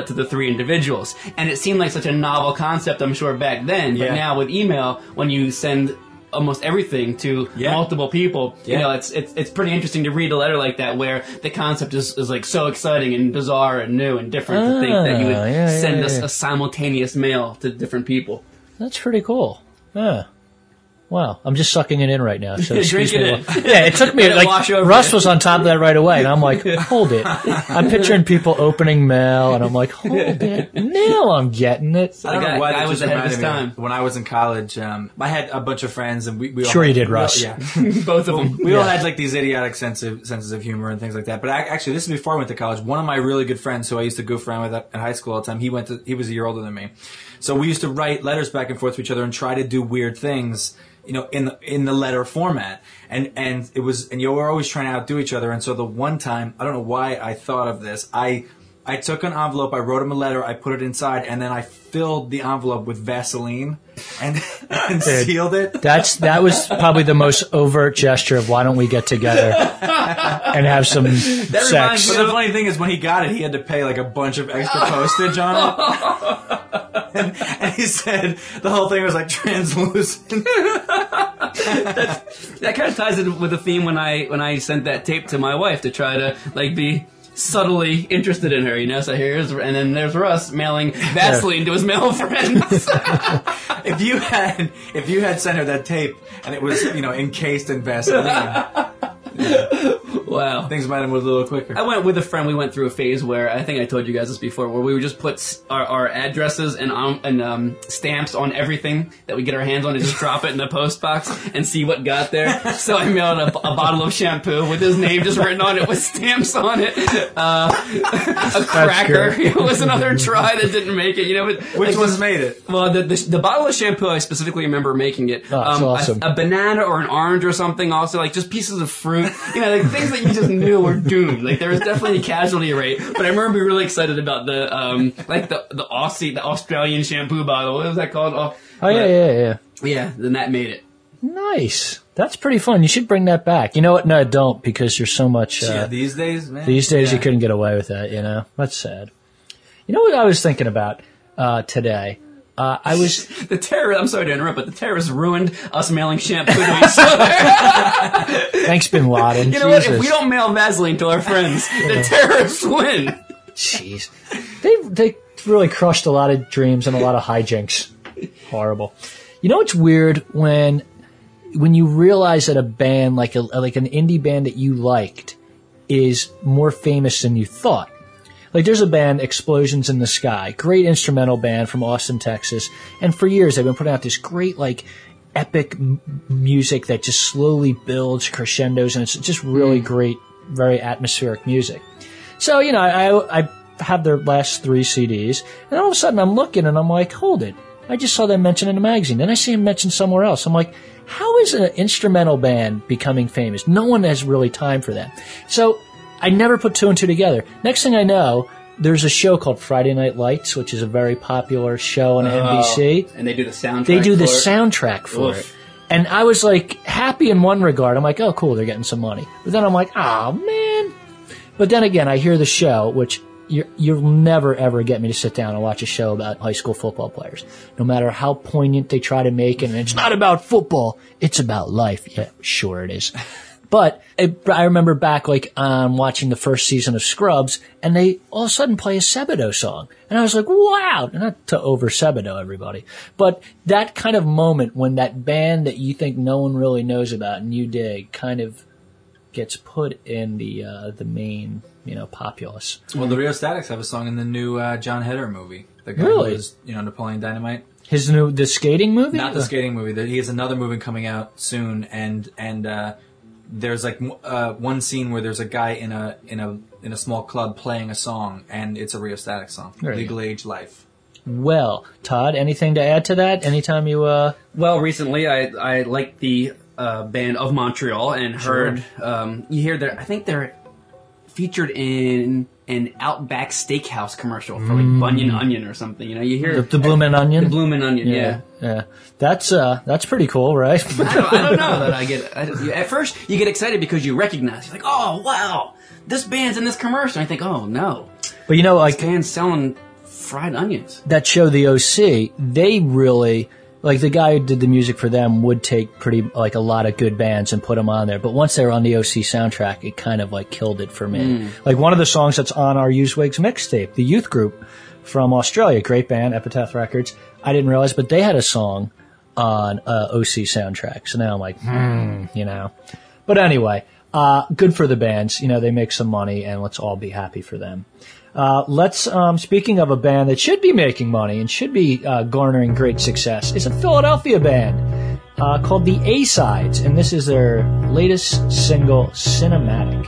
it to the three individuals. And it seemed like such a novel concept, I'm sure, back then. But Yeah. now with email, when you send almost everything to Yeah. multiple people, Yeah. you know, it's, it's it's pretty interesting to read a letter like that where the concept is, is like so exciting and bizarre and new and different to think that you would Ah, yeah, yeah, send yeah, us yeah. a simultaneous mail to different people. That's pretty cool. Yeah. Wow, I'm just sucking it in right now. So excuse Drink me. it in. Yeah, it took me Let it like wash over Russ you. was on top of that right away, and I'm like, hold it. I'm picturing people opening mail, and I'm like, hold it. Now I'm getting it. I don't The guy- know why guy that was just ahead of reminded his me. time. When I was in college, um, I had a bunch of friends, and we, we all Sure had, you did, we all- Russ. yeah, Both of them. we all Yeah. had like these idiotic sense of, senses of humor and things like that. But I, actually, this is before I went to college. One of my really good friends, who I used to goof around with at, at high school all the time, he went to he was a year older than me, so we used to write letters back and forth to each other and try to do weird things, you know, in the in the letter format. And and it was and you were always trying to outdo each other. And so the one time, I don't know why I thought of this, I I took an envelope, I wrote him a letter, I put it inside, and then I filled the envelope with Vaseline and, and Dude. sealed it. That's that was probably the most overt gesture of why don't we get together and have some reminds sex. But the funny thing is, when he got it, he had to pay like a bunch of extra postage on it. and, and he said the whole thing was like translucent. That kind of ties in with the theme when I when I sent that tape to my wife to try to like be subtly interested in her, you know. So here's and then there's Russ mailing Vaseline to his male friends. if you had if you had sent her that tape and it was, you know, encased in Vaseline, Wow. things might have moved a little quicker. I went with a friend. We went through a phase where I think I told you guys this before, where we would just put s- our, our addresses and um, and um, stamps on everything that we get our hands on, and just drop it in the post box and see what got there. So I mailed a, a bottle of shampoo with his name just written on it with stamps on it. Uh, a cracker. good. It was another try that didn't make it. You know, but, Which like, ones just- made it? Well, the, the the bottle of shampoo, I specifically remember making it. Oh, that's um, a- awesome. a, banana or an orange or something. Also, like just pieces of fruit. You know, like things that you just knew were doomed. Like there was definitely a casualty rate. But I remember being really excited about the um, like the the Aussie, the Australian shampoo bottle. What was that called? Oh, Oh yeah, yeah, yeah. yeah. Then that made it. Nice. That's pretty fun. You should bring that back. You know what? No, don't, because there's so much. Uh, yeah, these days, man. These days, Yeah. you couldn't get away with that. You know, that's sad. You know what I was thinking about uh, today? Uh, I was The terror. I'm sorry to interrupt, but the terrorists ruined us mailing shampoo to each other. thanks, Bin Laden. You know what? Jesus. If we don't mail Vaseline to our friends, the terrorists win. Jeez, they they really crushed a lot of dreams and a lot of hijinks. Horrible. You know what's weird when when you realize that a band like a like an indie band that you liked is more famous than you thought. Like there's a band, Explosions in the Sky, great instrumental band from Austin, Texas, and for years they've been putting out this great like epic m- music that just slowly builds crescendos, and it's just really great, very atmospheric music. So you know, I I have their last three C Ds, and all of a sudden I'm looking and I'm like, hold it, I just saw them mentioned in a magazine. Then I see them mentioned somewhere else. I'm like, how is an instrumental band becoming famous? No one has really time for that. So I never put two and two together. Next thing I know, there's a show called Friday Night Lights, which is a very popular show on N B C. And they do the soundtrack. They do the for it. soundtrack for Oof. it. And I was like happy in one regard. I'm like, oh, cool, they're getting some money. But then I'm like, oh, man. But then again, I hear the show, which you're, you'll never, ever get me to sit down and watch a show about high school football players. No matter how poignant they try to make it. And it's not about football. It's about life. Yeah, sure it is. But it, I remember back, like, um, watching the first season of Scrubs, and they all of a sudden play a Sebadoh song. And I was like, wow! Not to over Sebadoh everybody. But that kind of moment when that band that you think no one really knows about and you dig kind of gets put in the uh, the main, you know, populace. Well, the Rio Statics have a song in the new uh, John Heder movie. The guy Really? who was, you know, Napoleon Dynamite. His new, the skating movie? Not the skating movie. He has another movie coming out soon, and and uh, there's like uh, one scene where there's a guy in a in a in a small club playing a song, and it's a Rio Static song, There you Legal Age Life. Well, Todd, anything to add to that? Anytime you, uh... Well, recently I I liked the uh, band of Montreal and heard um, you hear their I think they're featured in an Outback Steakhouse commercial for like Bunyan Onion or something. You know, you hear The, the Bloomin' Onion? the Bloomin' Onion. Yeah. Yeah. That's, uh, that's pretty cool, right? I don't, I don't know that I get. I, don't- at first, you get excited because you recognize. You're like, oh wow, this band's in this commercial. And I think, oh no, But you know, like, this band's selling fried onions. that show, the O C, they really, like the guy who did the music for them would take pretty, like a lot of good bands and put them on there. But once they were on the O C soundtrack, it kind of like killed it for me. Mm. Like one of the songs that's on our Used Wigs mixtape, the Youth Group from Australia, great band, Epitaph Records. I didn't realize, but they had a song on uh, O C soundtrack. So now I'm like, hmm, you know. But anyway, uh, good for the bands. You know, they make some money, and let's all be happy for them. Uh, let's, um, speaking of a band that should be making money and should be uh, garnering great success, is a Philadelphia band uh, called the A-Sides, and this is their latest single, Cinematic.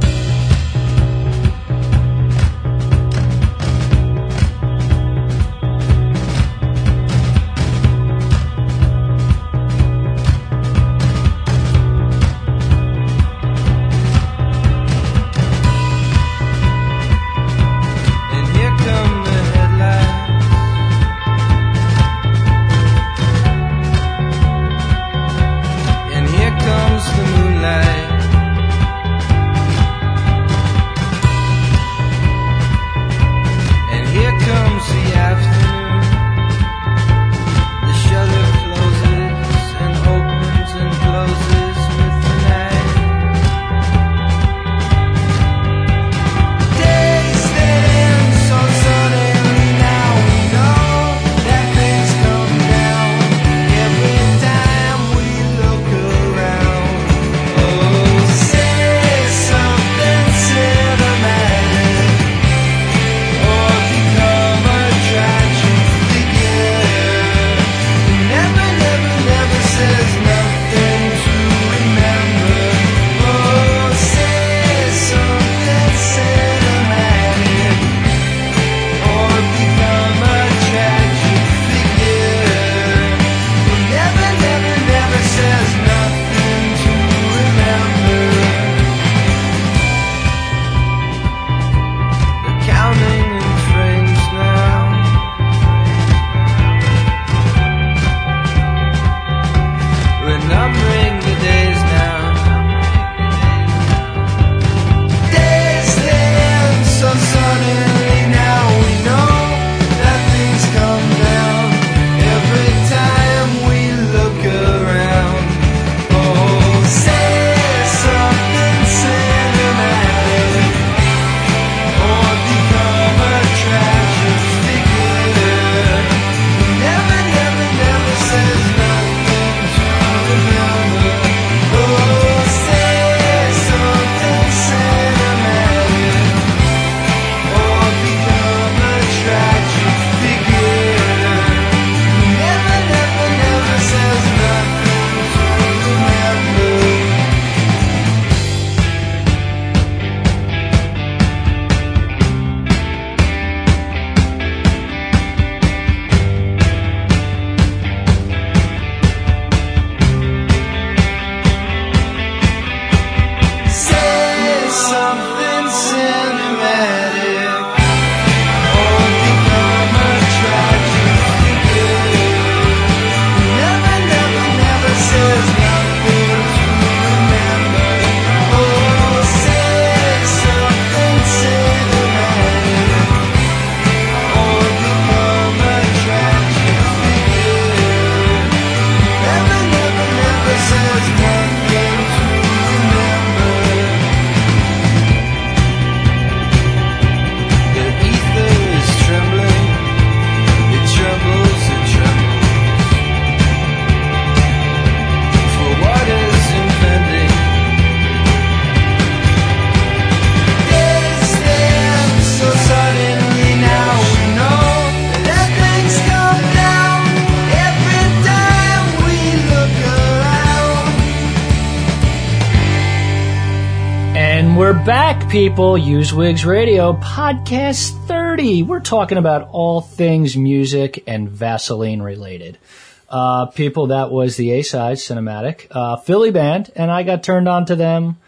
We're back, people. Used Wigs Radio, podcast thirty. We're talking about all things music and Vaseline related. Uh, people, that was the A-Side Cinematic, uh, Philly band, and I got turned on to them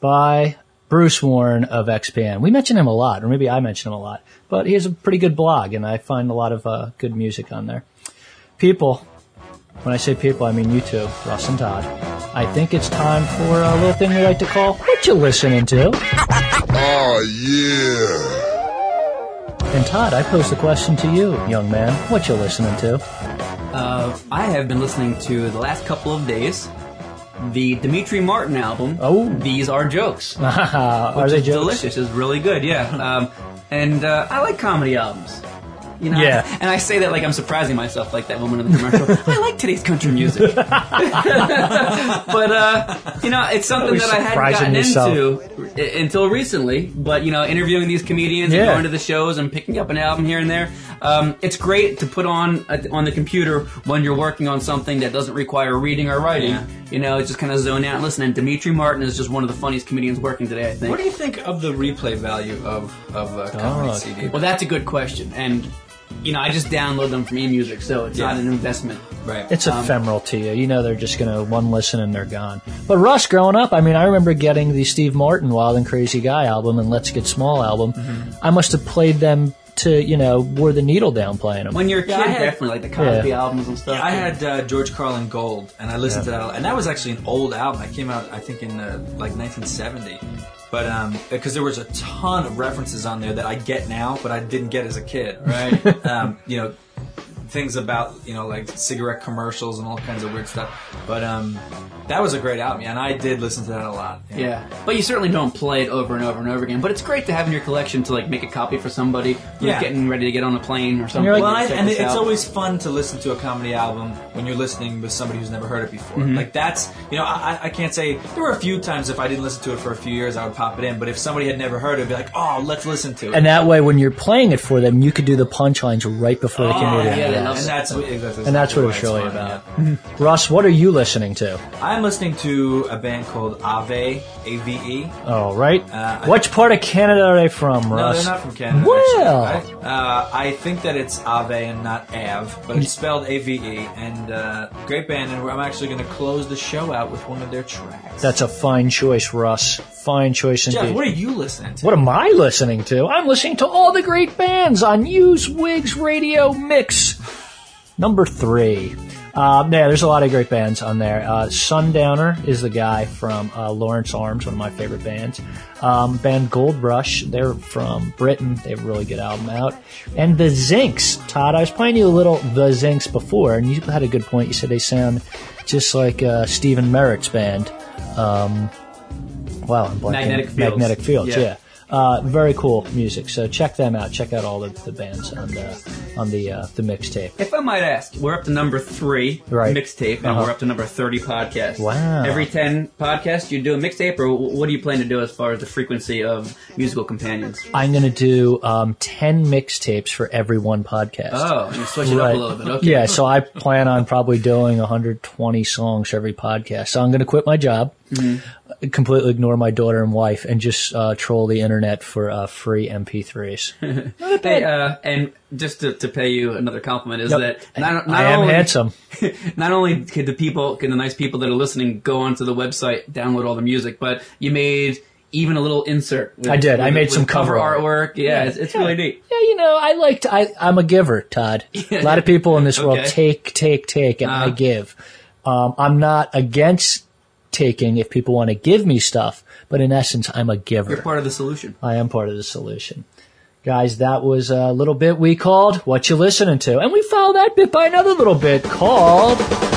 by Bruce Warren of X P N. We mention him a lot, or maybe I mention him a lot, but he has a pretty good blog, and I find a lot of uh, good music on there. People, when I say people, I mean you two, Russ and Todd. I think it's time for a little thing we like to call What You Listening To? Oh, yeah. And Todd, I pose the question to you, young man. What you listening to? Uh, I have been listening to the last couple of days the Dimitri Martin album. Oh, These Are Jokes. Are which they is jokes? delicious. It's really good. Yeah, um, and uh, I like comedy albums. You know? Yeah. And I say that like I'm surprising myself, like that woman in the commercial. I like today's country music. But, uh, you know, it's something Always that I hadn't surprising gotten yourself. into i- until recently. But, you know, interviewing these comedians Yeah. and going to the shows and picking up an album here and there, um, it's great to put on uh, on the computer when you're working on something that doesn't require reading or writing. Yeah. You know, it's just kind of zone out and listen. And Dimitri Martin is just one of the funniest comedians working today, I think. What do you think of the replay value of of a comedy Oh, C D? Well, that's a good question. And, you know, I just download them from eMusic, so it's Yeah. not an investment. Right. It's ephemeral to you. You know they're just going to one listen and they're gone. But Russ, growing up, I mean, I remember getting the Steve Martin Wild and Crazy Guy album and Let's Get Small album. Mm-hmm. I must have played them to, you know, wore the needle down playing them. When you're a kid, Yeah, I had- definitely, like the Cosby Yeah. albums and stuff. I had uh, George Carlin Gold, and I listened to that, and that was actually an old album. That came out, I think, in uh, like nineteen seventy. But um, because there was a ton of references on there that I get now, but I didn't get as a kid. Right. um, you know, things about you know like cigarette commercials and all kinds of weird stuff. But um, that was a great album, yeah, and I did listen to that a lot. Yeah. Yeah, but you certainly don't play it over and over and over again. But it's great to have in your collection to like make a copy for somebody who's Yeah. getting ready to get on a plane or something. you're like- Well, I, Check and this it's out. always fun to listen to a comedy album when you're listening with somebody who's never heard it before. Mm-hmm. Like that's, you know, I, I can't say there were a few times if I didn't listen to it for a few years, I would pop it in. But if somebody had never heard it, it'd be like, oh, let's listen to it. And that way, when you're playing it for them, you could do the punchlines right before the oh, comedian. yeah, they and love it. that's what, exactly, And that's what why it's it's really fun, about. yeah. Russ, what are you listening to? I'm listening to a band called Ave, A V E. Oh, right. Uh, I- Which part of Canada are they from, No, Russ? they're not from Canada. Well. actually, right? uh, I think that it's Ave and not Av, but it's spelled A V E. And uh, great band, and I'm actually going to close the show out with one of their tracks. That's a fine choice, Russ. Fine choice indeed. Jeff, what are you listening to? What am I listening to? I'm listening to all the great bands on Use Wigs Radio Mix. Number three. Um, yeah, there's a lot of great bands on there. Uh, Sundowner is the guy from uh, Lawrence Arms, one of my favorite bands. Um, band Gold Rush, they're from Britain. They have a really good album out. And the Zincs. Todd, I was playing you a little The Zincs before, and you had a good point. You said they sound just like uh, Stephen Merritt's band. Um, wow, I'm blanking. Magnetic Fields. Magnetic Fields, Yeah. yeah. Uh, very cool music. So check them out. Check out all the, the bands on the on the uh, the mixtape. If I might ask, we're up to number three Right. mixtape, and Uh-huh. we're up to number thirty podcasts. Wow. Every ten podcasts, you do a mixtape, or what do you plan to do as far as the frequency of musical companions? I'm going to do um, ten mixtapes for every one podcast. Oh, you switch it up Right. a little bit. Okay. Yeah, so I plan on probably doing one hundred twenty songs for every podcast. So I'm going to quit my job, Mm-hmm. completely ignore my daughter and wife, and just uh, troll the internet for uh, free M P threes. Hey, uh, and just to, to pay you another compliment is Yep. that not, not I am only, handsome. not only could the people, can the nice people that are listening go onto the website, download all the music, but you made even a little insert. With, I did. I with- made with some cover art. artwork. Yeah, it's, it's Yeah. really neat. Yeah, you know, I like to, I, I'm a giver, Todd. A lot of people in this world Okay. take, take, take, and I Uh-huh. give. Um, I'm not against taking if people want to give me stuff, but in essence, I'm a giver. You're part of the solution. I am part of the solution. Guys, that was a little bit we called What You Listening To. And we followed that bit by another little bit called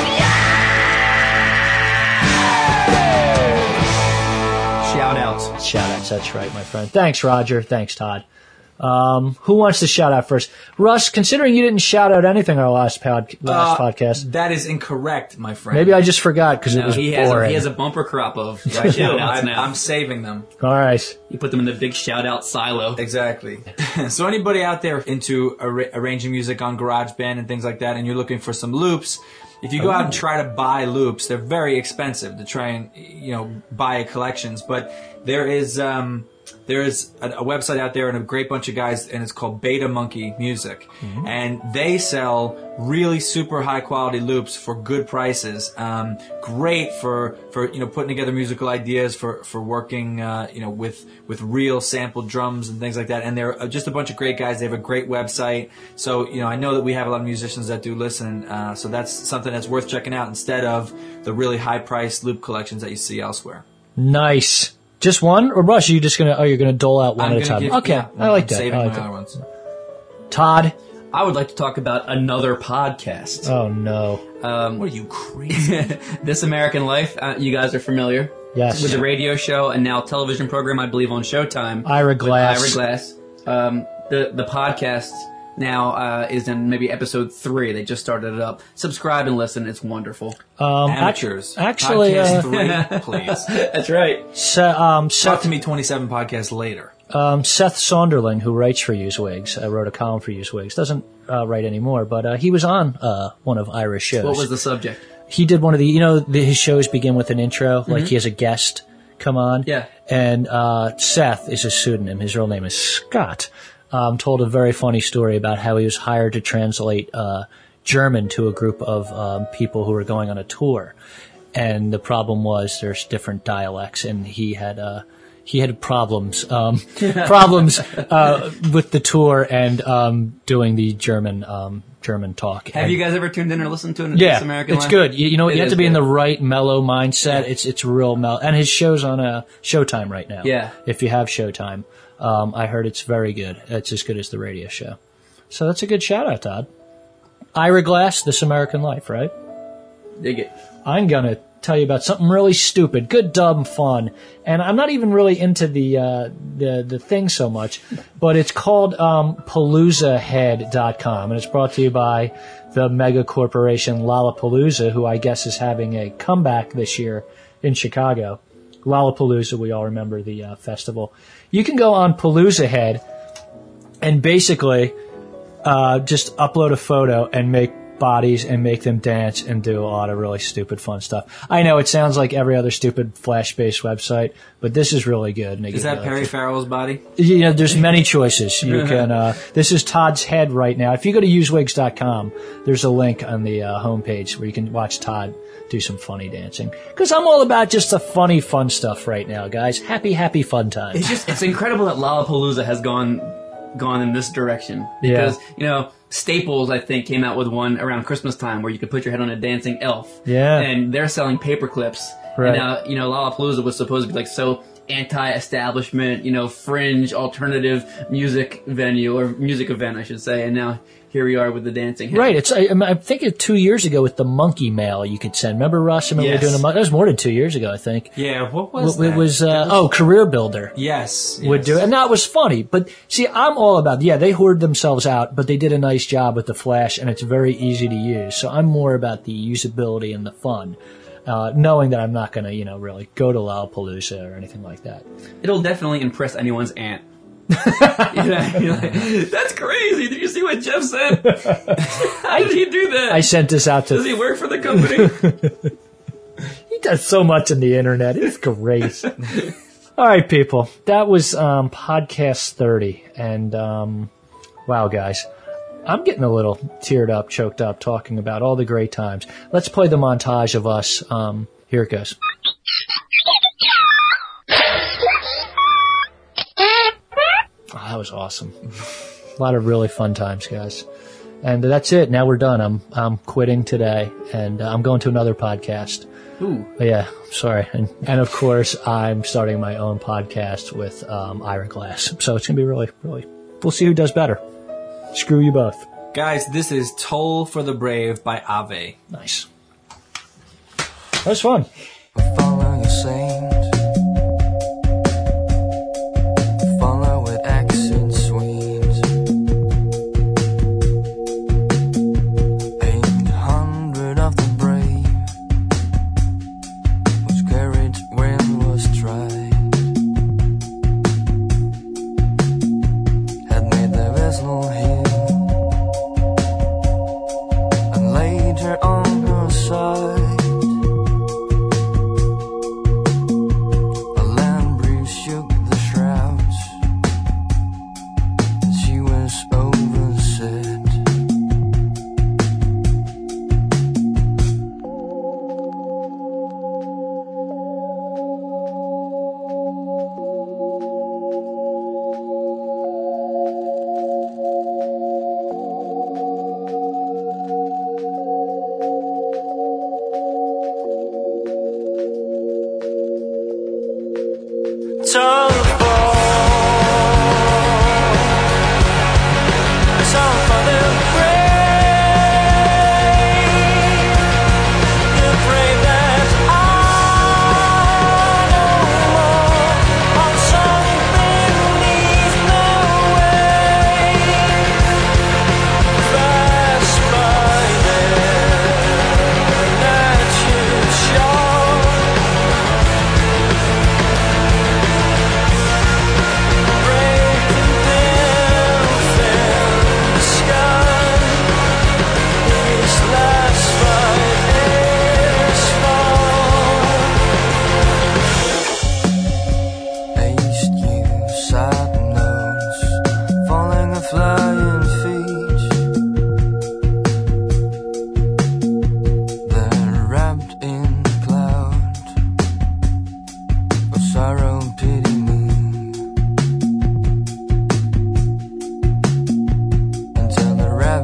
Shout outs. Shout outs. That's right, my friend. Thanks, Roger. Thanks, Todd. Um, who wants to shout out first? Russ, considering you didn't shout out anything our last, pod, last Uh, podcast, That is incorrect, my friend. maybe I just forgot because it No, was he has, a, boring. he has a bumper crop of I do. shout outs I'm, now. I'm saving them. All right. You put them in the big shout out silo. Exactly. So anybody out there into ar- arranging music on GarageBand and things like that, and you're looking for some loops, if you go out and try to buy loops, they're very expensive to try and, you know, buy collections. But there is um, there is a, a website out there and a great bunch of guys, and it's called Beta Monkey Music, Mm-hmm. and they sell really super high quality loops for good prices. Um, great for for you know putting together musical ideas, for for working uh, you know with with real sampled drums and things like that. And they're just a bunch of great guys. They have a great website. So you know I know that we have a lot of musicians that do listen. Uh, so that's something that's worth checking out instead of the really high priced loop collections that you see elsewhere. Nice. Just one? Or Russ, are you just going to, oh, you're going to dole out one I'm at a gonna time? give- okay. yeah, I like that. Saving I like my that. other ones. Todd? I would like to talk about another podcast. Oh, no. Um, What are you, crazy? This American Life, uh, you guys are familiar. Yes. With the radio show and now television program, I believe, on Showtime. Ira Glass. With Ira Glass. Um, the, the podcast now uh, is in maybe episode three. They just started it up. Subscribe and listen. It's wonderful. Um, Amateurs. Actually, Podcast uh, three, please. That's right. Se- um, Talk Seth, to me twenty-seven podcasts later. um, Seth Saunderling, who writes for Usewigs, uh, wrote a column for Usewigs, doesn't uh, write anymore, but uh, he was on uh, one of Ira's shows. What was the subject? He did one of the, you know, the, his shows begin with an intro, like he has a guest come on. Yeah. And uh, Seth is his pseudonym. His real name is Scott. Um, told a very funny story about how he was hired to translate uh, German to a group of um, people who were going on a tour. And the problem was there's different dialects, and he had uh, he had problems um, problems uh, with the tour and um, doing the German um, German talk. Have and, you guys ever tuned in or listened to it? Yeah, This American it's Life? good. You, you know, It you have is to be in good. the right mellow mindset. It's it's real mellow, and his show's on uh, Showtime right now. Yeah. If you have Showtime, um, I heard it's very good. It's as good as the radio show. So that's a good shout out, Todd. Ira Glass, This American Life, right? Dig it. I'm gonna tell you about something really stupid, good, dumb, fun, and I'm not even really into the uh, the the thing so much, but it's called um, palooza head dot com, and it's brought to you by the mega corporation Lollapalooza, who I guess is having a comeback this year in Chicago. Lollapalooza, we all remember the uh, festival. You can go on Palooza Head and basically uh, just upload a photo and make bodies and make them dance and do a lot of really stupid fun stuff. I know it sounds like every other stupid Flash-based website, but this is really good. And they Is give that you, Perry like, Farrell's body? you know, there's many choices. You can. Uh, this is Todd's head right now. If you go to usewigs dot com, there's a link on the uh, homepage where you can watch Todd do some funny dancing. Because I'm all about just the funny, fun stuff right now, guys. Happy, happy, fun times. It's just, it's incredible that Lollapalooza has gone gone in this direction. Yeah. Because, you know, Staples, I think, came out with one around Christmas time where you could put your head on a dancing elf. Yeah. And they're selling paper clips. Right. And now, you know, Lollapalooza was supposed to be like so anti-establishment, you know, fringe, alternative music venue, or music event, I should say. And now here we are with the dancing head. Right. It's. I, I think it two years ago with the monkey mail you could send. Remember, Russ? I remember Yes. we were doing a mon- That was more than two years ago, I think. Yeah, what was It that? was, uh, That was- oh, Career Builder. Yes. Would yes. do it. And that was funny. But see, I'm all about, yeah, they hoard themselves out, but they did a nice job with the Flash, and it's very easy to use. So I'm more about the usability and the fun, uh, knowing that I'm not going to, you know, really go to Lollapalooza or anything like that. It'll definitely impress anyone's aunt. You know, you're like, that's crazy. Did you see what Jeff said? How did he do that? I sent this out Does to, he work for the company? he does so much on the internet. It's great. All right, people. That was um, podcast thirty. And um, wow, guys. I'm getting a little teared up, choked up, talking about all the great times. Let's play the montage of us. Um, here it goes. Oh, that was awesome. A lot of really fun times, guys. And that's it. Now we're done. I'm I'm quitting today, and uh, I'm going to another podcast. Ooh. But yeah, sorry. And, and of course, I'm starting my own podcast with um, Ira Glass. So it's going to be really, really, we'll see who does better. Screw you both. Guys, this is Toll for the Brave by Ave. Nice. That was fun. Follow your saint. Follow with exit sweet. Eight hundred of the brave whose courage when was tried had made their vessel here and laid her on her side.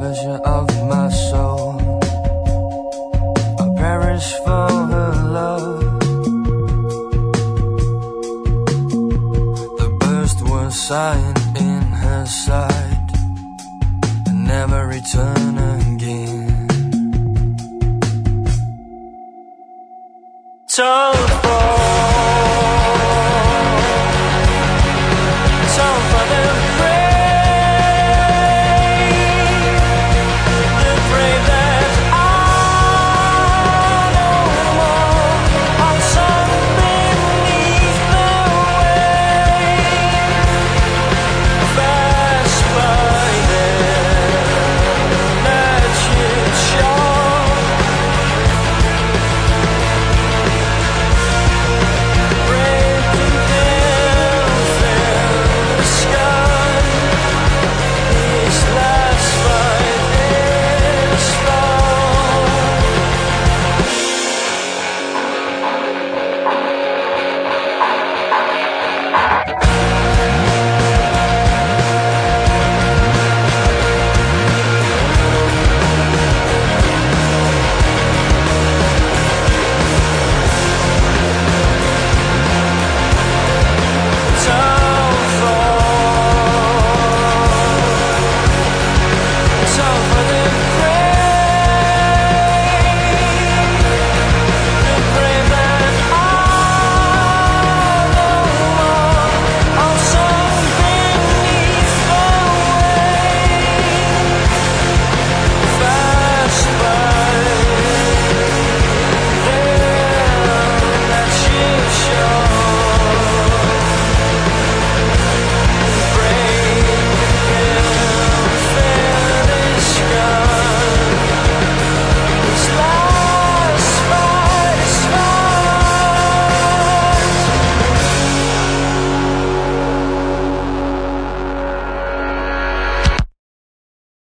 ravisher of my soul. I perish for her love. The burst was sighing in her side, and never return again. Told for